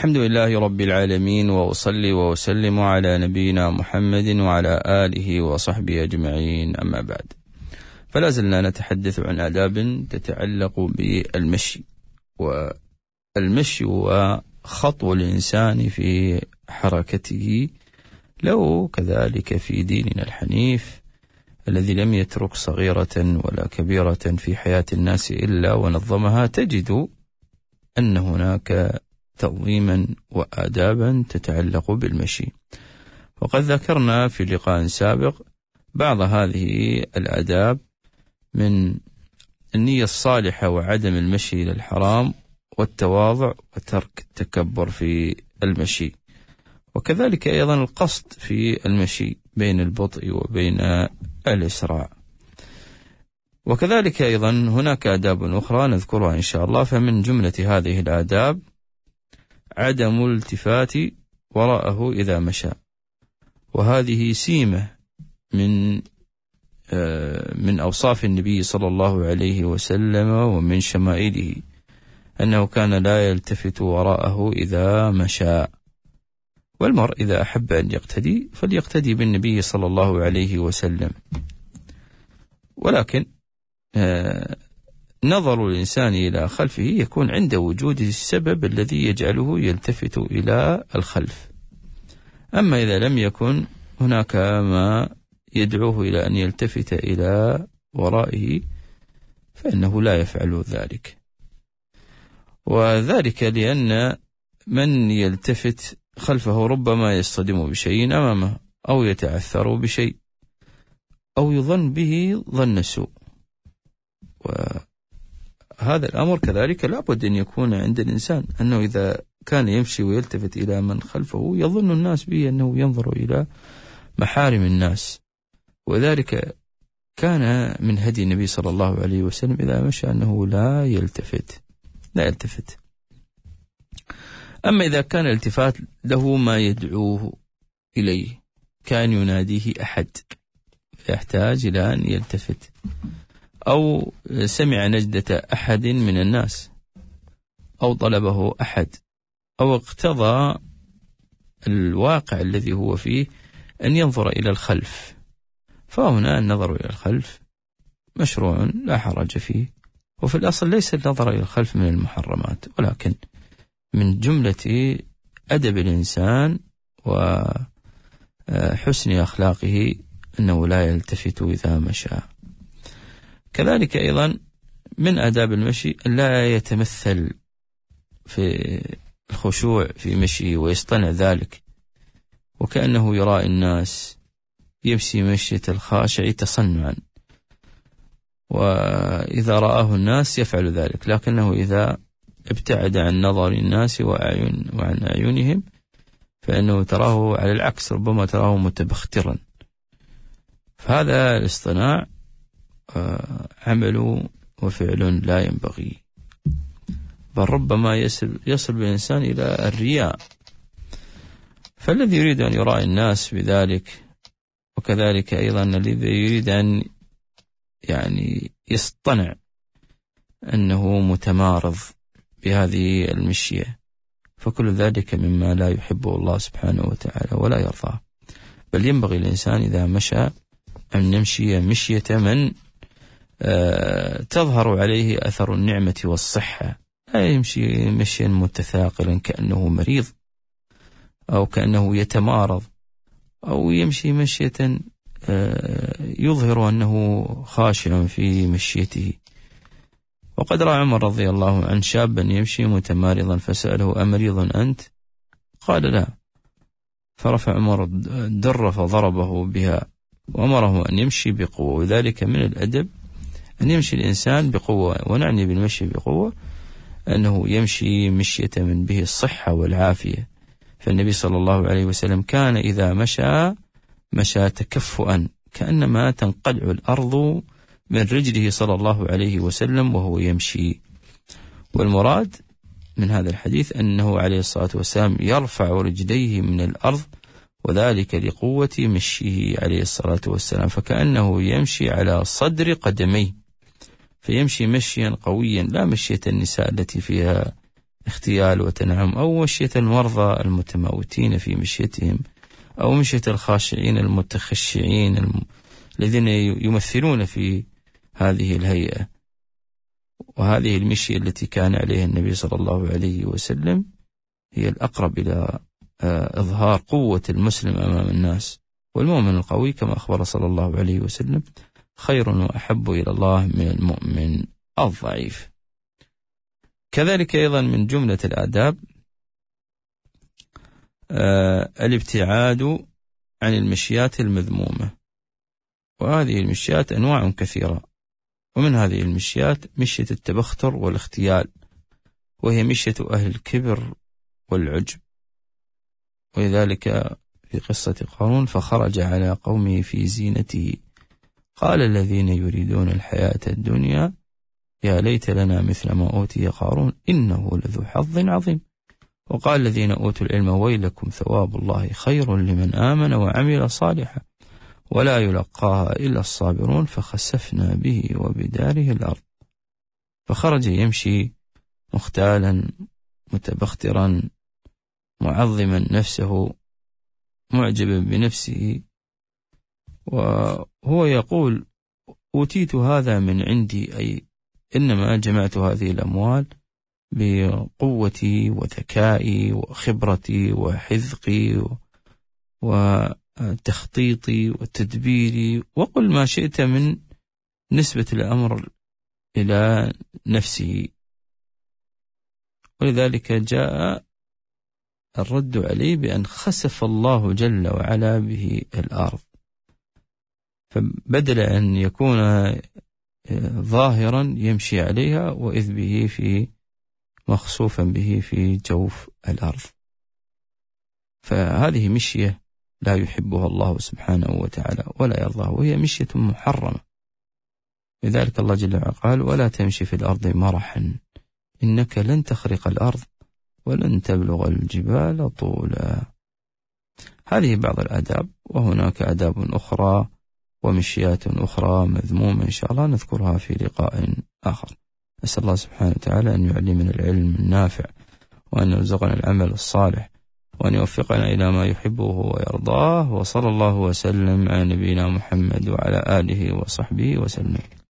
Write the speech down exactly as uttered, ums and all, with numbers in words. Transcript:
الحمد لله رب العالمين، وأصلي وأسلم على نبينا محمد وعلى آله وصحبه أجمعين، أما بعد. فلا زلنا نتحدث عن آداب تتعلق بالمشي، والمشي هو خطو الإنسان في حركته، له كذلك في ديننا الحنيف الذي لم يترك صغيرة ولا كبيرة في حياة الناس إلا ونظمها. تجد أن هناك تنظيما وآدابا تتعلق بالمشي، وقد ذكرنا في لقاء سابق بعض هذه الآداب من النية الصالحة وعدم المشي إلى الحرام والتواضع وترك التكبر في المشي، وكذلك أيضا القصد في المشي بين البطء وبين الإسراع. وكذلك أيضا هناك آداب أخرى نذكرها إن شاء الله. فمن جملة هذه الآداب عدم الالتفات وراءه إذا مشى، وهذه سيمة من من أوصاف النبي صلى الله عليه وسلم ومن شمائله، أنه كان لا يلتفت وراءه إذا مشى. والمرء إذا أحب أن يقتدي فليقتدي بالنبي صلى الله عليه وسلم، ولكن نظر الإنسان إلى خلفه يكون عند وجود السبب الذي يجعله يلتفت إلى الخلف. أما إذا لم يكن هناك ما يدعوه إلى أن يلتفت إلى ورائه فإنه لا يفعل ذلك، وذلك لأن من يلتفت خلفه ربما يصطدم بشيء أمامه، أو يتعثر بشيء، أو يظن به ظن سوء. وهذا الأمر كذلك لابد أن يكون عند الإنسان، أنه إذا كان يمشي ويلتفت إلى من خلفه يظن الناس به أنه ينظر إلى محارم الناس، وذلك كان من هدي النبي صلى الله عليه وسلم إذا مشى أنه لا يلتفت لا يلتفت. أما إذا كان الالتفات له ما يدعوه إليه، كان يناديه أحد فيحتاج إلى أن يلتفت، أو سمع نجدة أحد من الناس، أو طلبه أحد، أو اقتضى الواقع الذي هو فيه أن ينظر إلى الخلف، فهنا النظر إلى الخلف مشروع لا حرج فيه. وفي الأصل ليس النظر إلى الخلف من المحرمات، ولكن من جملة أدب الإنسان وحسن أخلاقه أنه لا يلتفت إذا مشى. كذلك أيضا من آداب المشي لا يتمثل في الخشوع في مشيه ويصطنع ذلك، وكأنه يرى الناس يمشي مشية الخاشع تصنعا، وإذا رآه الناس يفعل ذلك، لكنه إذا ابتعد عن نظر الناس وأعين وعن أعينهم فإنه تراه على العكس، ربما تراه متبخترا. فهذا الاصطناع عمل وفعل لا ينبغي، بل ربما يصل, يصل بالإنسان إلى الرياء. فالذي يريد أن يرى الناس بذلك، وكذلك أيضا الذي يريد أن يعني يصطنع أنه متمارض بهذه المشية، فكل ذلك مما لا يحبه الله سبحانه وتعالى ولا يرضاه. بل ينبغي الإنسان إذا مشى أن يمشي مشية من آه تظهر عليه أثر النعمة والصحة، لا يمشي مشيا متثاقلا كأنه مريض أو كأنه يتمارض، أو يمشي مشية آه يظهر أنه خاشع في مشيته. وقد رأى عمر رضي الله عنه شابا يمشي متمارضا فسأله أمريض أنت؟ قال لا، فرفع عمر الدر فضربه بها وأمره أن يمشي بقوة. وذلك من الأدب أن يمشي الإنسان بقوة، ونعني بالمشي بقوة أنه يمشي مشية من به الصحة والعافية. فالنبي صلى الله عليه وسلم كان إذا مشى مشى تكفؤا كأنما تنقلع الأرض من رجله صلى الله عليه وسلم وهو يمشي. والمراد من هذا الحديث أنه عليه الصلاة والسلام يرفع رجليه من الأرض، وذلك لقوة مشيه عليه الصلاة والسلام، فكأنه يمشي على صدر قدميه، فيمشي مشيا قويا، لا مشية النساء التي فيها اختيال وتنعم، أو مشية المرضى المتموتين في مشيتهم، أو مشية الخاشعين المتخشعين الم... الذين يمثلون في هذه الهيئة. وهذه المشية التي كان عليها النبي صلى الله عليه وسلم هي الأقرب إلى إظهار قوة المسلم أمام الناس. والمؤمن القوي كما أخبر صلى الله عليه وسلم خير وأحب إلى الله من المؤمن الضعيف. كذلك أيضا من جملة الآداب آه الابتعاد عن المشيات المذمومة، وهذه المشيات أنواع كثيرة، ومن هذه المشيات مشية التبختر والاختيال، وهي مشية أهل الكبر والعجب. ولذلك في قصة قارون فخرج على قومه في زينته قال الذين يريدون الحياة الدنيا يا ليت لنا مثل ما أوتي قارون إنه لذو حظ عظيم. وقال الذين أوتوا العلم ويلكم ثواب الله خير لمن آمن وعمل صالحا ولا يلقاها إلا الصابرون فخسفنا به وبداره الأرض. فخرج يمشي مختالا متبخترا معظما نفسه معجبا بنفسه، وهو يقول أوتيت هذا من عندي، أي إنما جمعت هذه الأموال بقوتي وذكائي وخبرتي وحذقي وتخطيطي وتدبيري، وقل ما شئت من نسبة الأمر إلى نفسه. ولذلك جاء الرد عليه بأن خسف الله جل وعلا به الأرض، فبدل أن يكون ظاهرا يمشي عليها وإذ به في مخسوفا به في جوف الأرض. فهذه مشية لا يحبها الله سبحانه وتعالى ولا يرضاها، وهي مشية محرمة. لذلك الله جل وعلا قال ولا تمشي في الأرض مرحا إنك لن تخرق الأرض ولن تبلغ الجبال طولا. هذه بعض الآداب، وهناك آداب أخرى ومشيات أخرى مذمومة إن شاء الله نذكرها في لقاء آخر. أسأل الله سبحانه وتعالى أن يعلمنا العلم النافع، وأن يرزقنا العمل الصالح، وأن يوفقنا إلى ما يحبه ويرضاه. وصلى الله وسلم على نبينا محمد وعلى آله وصحبه وسلم.